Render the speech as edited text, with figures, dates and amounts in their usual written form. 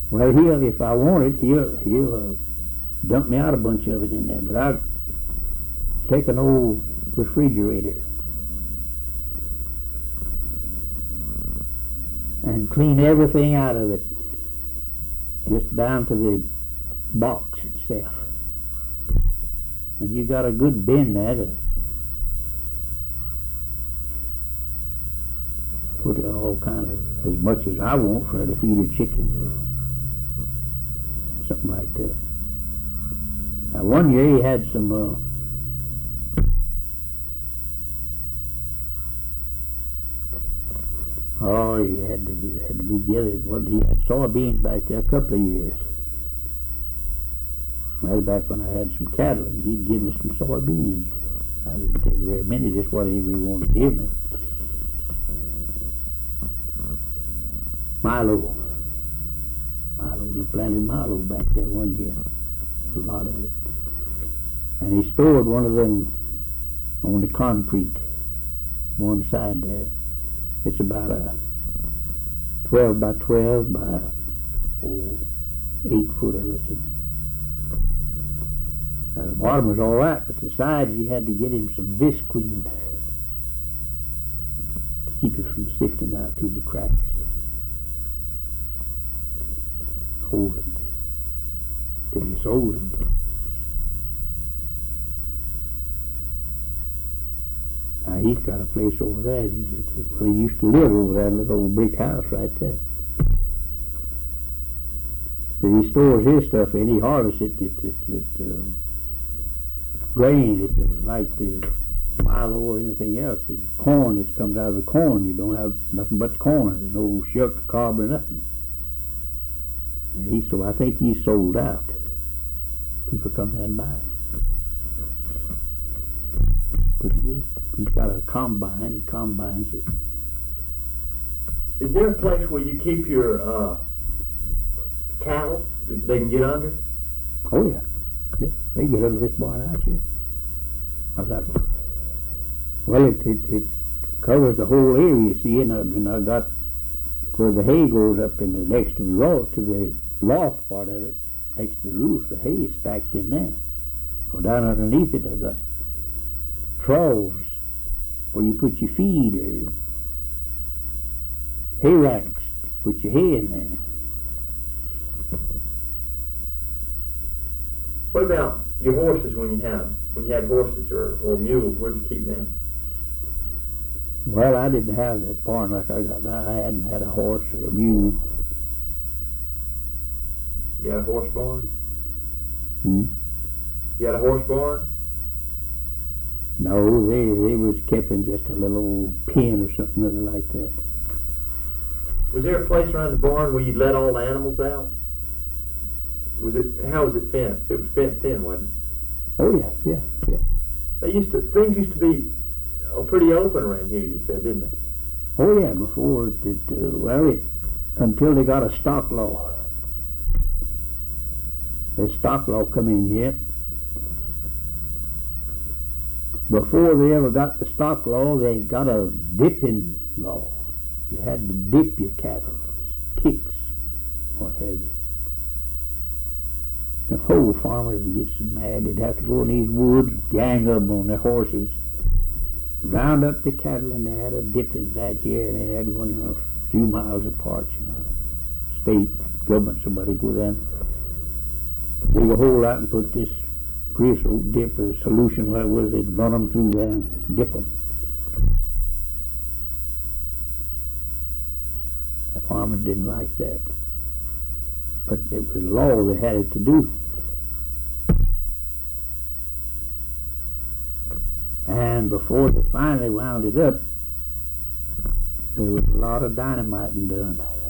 Well, if I want it, he'll dump me out a bunch of it in there. But I'll take an old refrigerator and clean everything out of it, just down to the box itself. And you got a good bin there to put all kind of, as much as I want for her to feed her chickens or something like that. Now one year he had some he had to be gathered. What he had soybeans back there a couple of years. That was back when I had some cattle, and he'd give me some soybeans. I didn't take very many, just whatever he wanted to give me. Milo, he planted milo back there one year, a lot of it. And he stored one of them on the concrete, one side there. It's about a 12 by 12 by 8 foot, I reckon. Now, the bottom was all right, but the sides he had to get him some visqueen to keep it from sifting out through the cracks. Hold it till he sold it. Now he's got a place over there. He used to live over that little old brick house right there. But he stores his stuff in. He harvests it. Grain. It's like the milo or anything else. The corn that comes out of the corn. You don't have nothing but corn. There's no sugar, carb, or nothing. And I think he's sold out. People come there and buy it. Pretty good. He's got a combine. He combines it. Is there a place where you keep your cattle that they can get under? Oh yeah. Yeah. They get under this barn house, yeah. It covers the whole area, you see, and I got where the hay goes up in the next to the loft part of it, next to the roof. The hay is stacked in there. Go down underneath it. I've got troughs where you put your feed, or hay racks, put your hay in there. What about your horses when you had horses or mules? Where'd you keep them? Well, I didn't have that barn like I got now. I hadn't had a horse or a mule. You had a horse barn? You had a horse barn? No, they was kept in just a little old pen or something other like that. Was there a place around the barn where you'd let all the animals out? How was it fenced? It was fenced in, wasn't it? Oh yeah. Things used to be pretty open around here, you said, didn't they? Oh yeah, before until they got a stock law. The stock law come in here. Before they ever got the stock law, they got a dipping law. You had to dip your cattle, ticks, what have you. The whole farmers would get so mad, they'd have to go in these woods, gang up on their horses, round up the cattle, and they had a dipping right here, and they had one a few miles apart, state government, somebody go down, dig a hole out and put this creosote dip or solution, what it was, they'd run them through there and dip them. The farmers didn't like that. But it was law, they had it to do. And before they finally wound it up, there was a lot of dynamiting done.